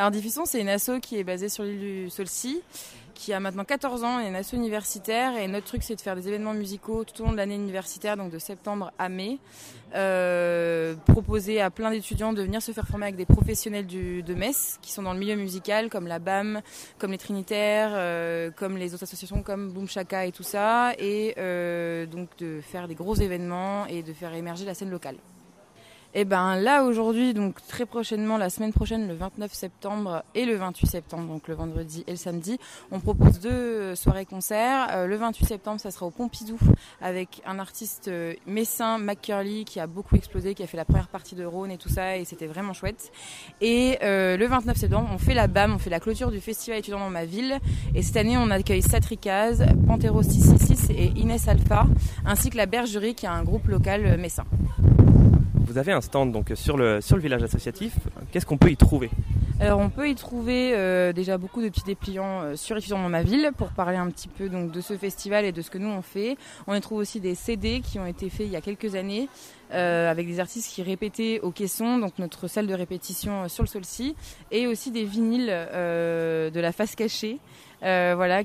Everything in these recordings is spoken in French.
Alors Diffusion, c'est une asso qui est basée sur l'île du Saulcy, qui a maintenant 14 ans, et une asso universitaire. Et notre truc, c'est de faire des événements musicaux tout au long de l'année universitaire, donc de septembre à mai. Proposer à plein d'étudiants de venir se faire former avec des professionnels de Metz, qui sont dans le milieu musical, comme la BAM, comme les Trinitaires, comme les autres associations comme Boom Shaka et tout ça. Et donc de faire des gros événements et de faire émerger la scène locale. Et ben là aujourd'hui, donc très prochainement, la semaine prochaine, le 29 septembre et le 28 septembre, donc le vendredi et le samedi, on propose 2 soirées-concerts. Le 28 septembre, ça sera au Pompidou avec un artiste messin, Mac Curly, qui a beaucoup explosé, qui a fait la première partie de Rhône et tout ça, et c'était vraiment chouette. Et le 29 septembre, on fait la BAM, on fait la clôture du festival étudiant dans ma ville. Et cette année, on accueille Satricaz, Pantero 666 et Inès Alpha, ainsi que la Bergerie, qui est un groupe local messin. Vous avez un stand donc sur le village associatif. Qu'est-ce qu'on peut y trouver ? Alors on peut y trouver déjà beaucoup de petits dépliants sur Étudiants dans ma ville pour parler un petit peu donc de ce festival et de ce que nous on fait. On y trouve aussi des CD qui ont été faits il y a quelques années avec des artistes qui répétaient au Caisson, donc notre salle de répétition sur le Saulcy, et aussi des vinyles de la face cachée. Voilà,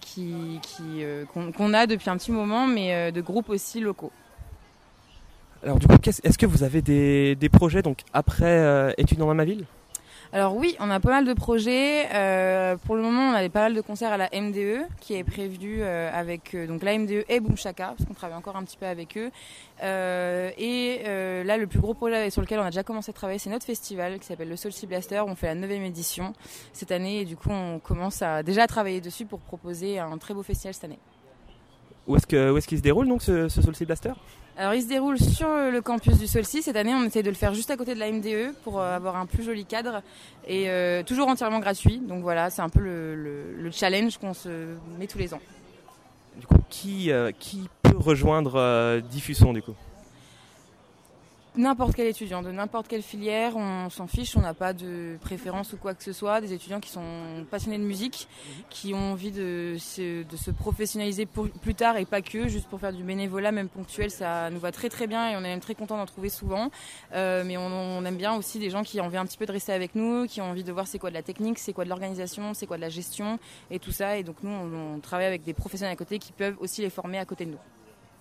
qu'on a depuis un petit moment, mais de groupes aussi locaux. Alors du coup, est-ce que vous avez des projets donc après étudiants dans ma ville ? Alors oui, on a pas mal de projets. Pour le moment, on a pas mal de concerts à la MDE qui est prévu avec donc la MDE et Boom Shaka, parce qu'on travaille encore un petit peu avec eux. Là, le plus gros projet sur lequel on a déjà commencé à travailler, c'est notre festival qui s'appelle le Saulcy Blaster. On fait la 9e édition cette année et du coup, on commence déjà à travailler dessus pour proposer un très beau festival cette année. Où est-ce qu'il se déroule donc ce Saulcy Blaster ? Alors il se déroule sur le campus du Saulcy. Cette année on essaie de le faire juste à côté de la MDE pour avoir un plus joli cadre et toujours entièrement gratuit. Donc voilà, c'est un peu le challenge qu'on se met tous les ans. Du coup, qui peut rejoindre Diffusion du coup ? N'importe quel étudiant, de n'importe quelle filière, on s'en fiche, on n'a pas de préférence ou quoi que ce soit. Des étudiants qui sont passionnés de musique, qui ont envie de se professionnaliser plus tard et pas que, juste pour faire du bénévolat, même ponctuel, ça nous va très très bien et on est même très content d'en trouver souvent. Mais on aime bien aussi des gens qui ont envie un petit peu de rester avec nous, qui ont envie de voir c'est quoi de la technique, c'est quoi de l'organisation, c'est quoi de la gestion et tout ça. Et donc nous, on travaille avec des professionnels à côté qui peuvent aussi les former à côté de nous.